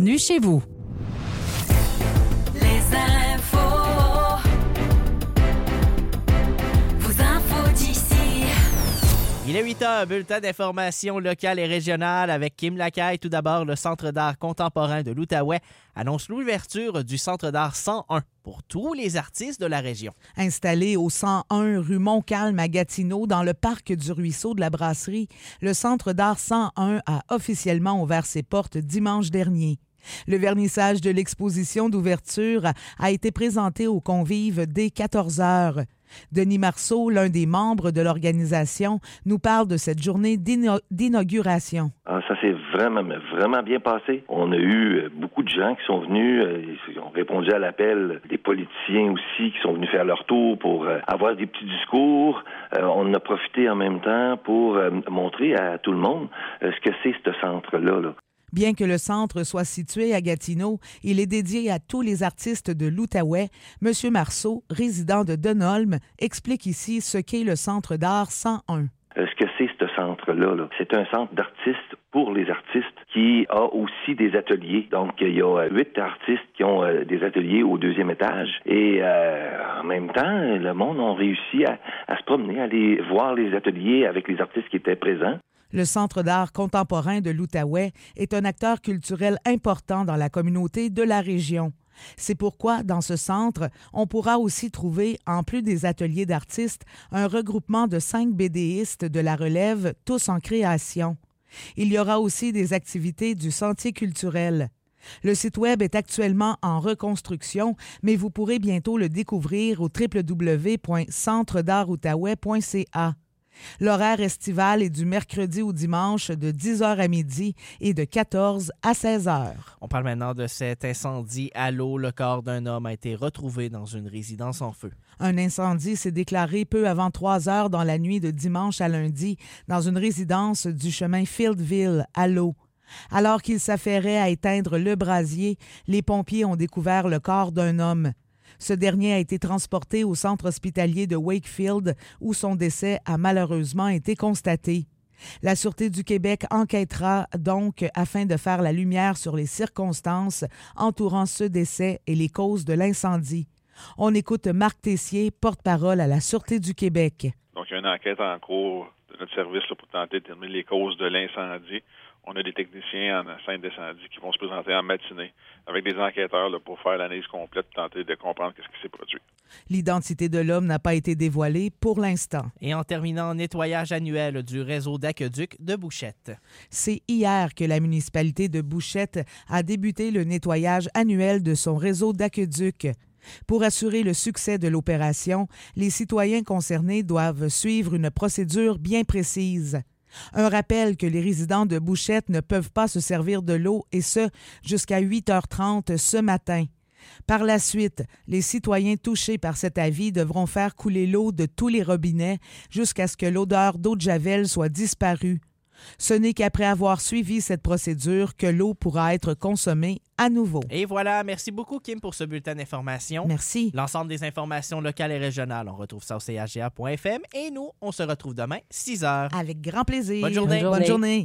Bienvenue chez vous. Les infos. Vos infos d'ici. Il est 8h, bulletin d'information locale et régionale avec Kim Lacaille. Tout d'abord, le Centre d'art contemporain de l'Outaouais annonce l'ouverture du Centre d'art 101 pour tous les artistes de la région. Installé au 101 rue Montcalm à Gatineau, dans le parc du Ruisseau de la Brasserie, le Centre d'art 101 a officiellement ouvert ses portes dimanche dernier. Le vernissage de l'exposition d'ouverture a été présenté aux convives dès 14 heures. Denis Marceau, l'un des membres de l'organisation, nous parle de cette journée d'inauguration. Ça s'est vraiment bien passé. On a eu beaucoup de gens qui sont venus, ils ont répondu à l'appel, des politiciens aussi qui sont venus faire leur tour pour avoir des petits discours. On en a profité en même temps pour montrer à tout le monde ce que c'est ce centre-là, là. Bien que le centre soit situé à Gatineau, il est dédié à tous les artistes de l'Outaouais. M. Marceau, résident de Denholm, explique ici ce qu'est le Centre d'art 101. Ce que c'est ce centre-là, là. C'est un centre d'artistes pour les artistes qui a aussi des ateliers. Donc, il y a 8 artistes qui ont des ateliers au 2e étage. Et en même temps, le monde a réussi à se promener, à aller voir les ateliers avec les artistes qui étaient présents. Le Centre d'art contemporain de l'Outaouais est un acteur culturel important dans la communauté de la région. C'est pourquoi, dans ce centre, on pourra aussi trouver, en plus des ateliers d'artistes, un regroupement de 5 BDistes de la relève, tous en création. Il y aura aussi des activités du Sentier culturel. Le site web est actuellement en reconstruction, mais vous pourrez bientôt le découvrir au www.centredartoutaouais.ca. L'horaire estival est du mercredi au dimanche de 10h à midi et de 14 à 16h. On parle maintenant de cet incendie à l'eau. Le corps d'un homme a été retrouvé dans une résidence en feu. Un incendie s'est déclaré peu avant 3 heures dans la nuit de dimanche à lundi dans une résidence du chemin Fieldville à l'eau. Alors qu'ils s'affairaient à éteindre le brasier, les pompiers ont découvert le corps d'un homme. Ce dernier a été transporté au centre hospitalier de Wakefield où son décès a malheureusement été constaté. La Sûreté du Québec enquêtera donc afin de faire la lumière sur les circonstances entourant ce décès et les causes de l'incendie. On écoute Marc Tessier, porte-parole à la Sûreté du Québec. Donc, il y a une enquête en cours de notre service là, pour tenter de déterminer les causes de l'incendie. On a des techniciens en scène d'incendie qui vont se présenter en matinée avec des enquêteurs là, pour faire l'analyse complète et tenter de comprendre ce qui s'est produit. L'identité de l'homme n'a pas été dévoilée pour l'instant. Et en terminant, nettoyage annuel du réseau d'aqueduc de Bouchette. C'est hier que la municipalité de Bouchette a débuté le nettoyage annuel de son réseau d'aqueduc. Pour assurer le succès de l'opération, les citoyens concernés doivent suivre une procédure bien précise. Un rappel que les résidents de Bouchette ne peuvent pas se servir de l'eau et ce, jusqu'à 8h30 ce matin. Par la suite, les citoyens touchés par cet avis devront faire couler l'eau de tous les robinets jusqu'à ce que l'odeur d'eau de javel soit disparue. Ce n'est qu'après avoir suivi cette procédure que l'eau pourra être consommée à nouveau. Et voilà, merci beaucoup Kim pour ce bulletin d'information. Merci. L'ensemble des informations locales et régionales, on retrouve ça au CHGA.fm et nous, on se retrouve demain, 6h. Avec grand plaisir. Bonne journée. Bonne journée.